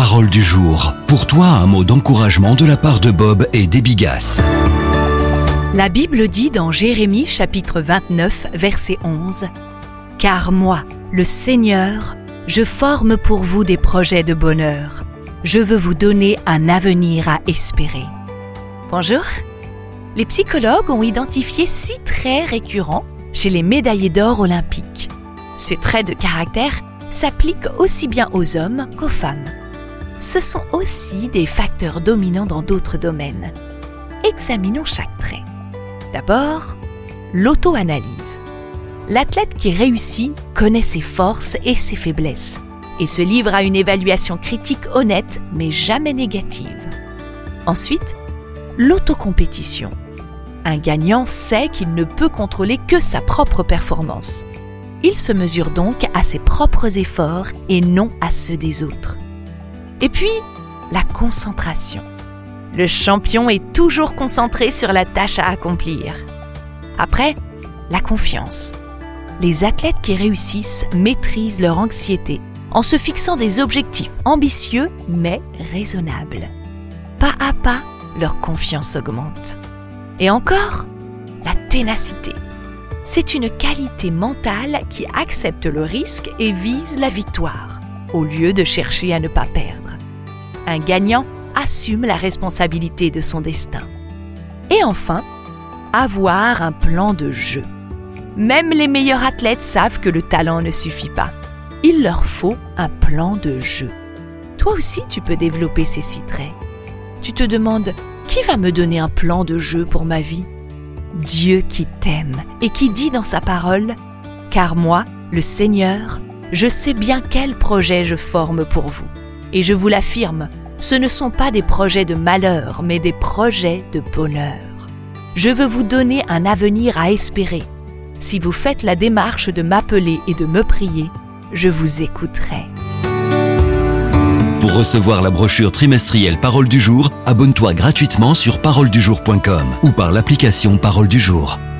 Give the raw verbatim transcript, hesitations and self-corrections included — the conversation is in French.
Parole du jour. Pour toi, un mot d'encouragement de la part de Bob et d'Ebigas. La Bible dit dans Jérémie chapitre vingt-neuf, verset onze « Car moi, le Seigneur, je forme pour vous des projets de bonheur. Je veux vous donner un avenir à espérer. » Bonjour. Les psychologues ont identifié six traits récurrents chez les médaillés d'or olympiques. Ces traits de caractère s'appliquent aussi bien aux hommes qu'aux femmes. Ce sont aussi des facteurs dominants dans d'autres domaines. Examinons chaque trait. D'abord, l'auto-analyse. L'athlète qui réussit connaît ses forces et ses faiblesses et se livre à une évaluation critique honnête mais jamais négative. Ensuite, l'autocompétition. Un gagnant sait qu'il ne peut contrôler que sa propre performance. Il se mesure donc à ses propres efforts et non à ceux des autres. Et puis, la concentration. Le champion est toujours concentré sur la tâche à accomplir. Après, la confiance. Les athlètes qui réussissent maîtrisent leur anxiété en se fixant des objectifs ambitieux mais raisonnables. Pas à pas, leur confiance augmente. Et encore, la ténacité. C'est une qualité mentale qui accepte le risque et vise la victoire, au lieu de chercher à ne pas perdre. Un gagnant assume la responsabilité de son destin. Et enfin, avoir un plan de jeu. Même les meilleurs athlètes savent que le talent ne suffit pas. Il leur faut un plan de jeu. Toi aussi, tu peux développer ces six traits. Tu te demandes, qui va me donner un plan de jeu pour ma vie ? Dieu qui t'aime et qui dit dans sa parole « Car moi, le Seigneur, je sais bien quel projet je forme pour vous. Et je vous l'affirme, ce ne sont pas des projets de malheur, mais des projets de bonheur. Je veux vous donner un avenir à espérer. Si vous faites la démarche de m'appeler et de me prier, je vous écouterai. » Pour recevoir la brochure trimestrielle Parole du jour, abonne-toi gratuitement sur parole du jour point com ou par l'application Parole du jour.